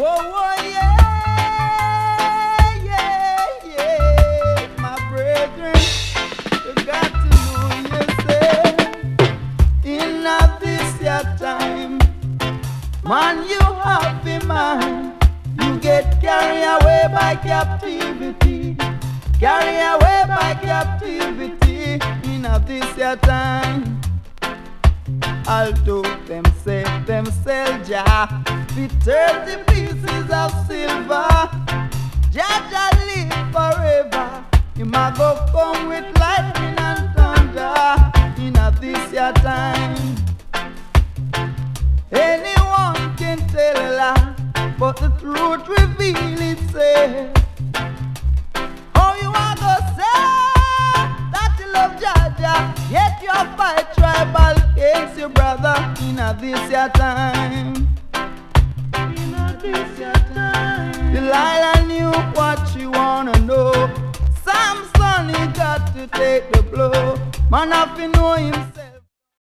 oh, yeah, yeah, yeah. My brethren, you got to know yourself. In this your time, man, you have in mind. You get carried away by captivity. Carried away by captivity. In this your time. Although them sell Jah with 30 pieces of silver, Jah live forever. You might go come with lightning and thunder. In this your time, anyone can tell a lie, but the truth reveal itself. Oh, you are gonna say that you love Jah, yet you fight tribal against your brother. In this your time, in this your time. Delilah knew what she wanna know. Samson, he got to take the blow. Man, have to know himself.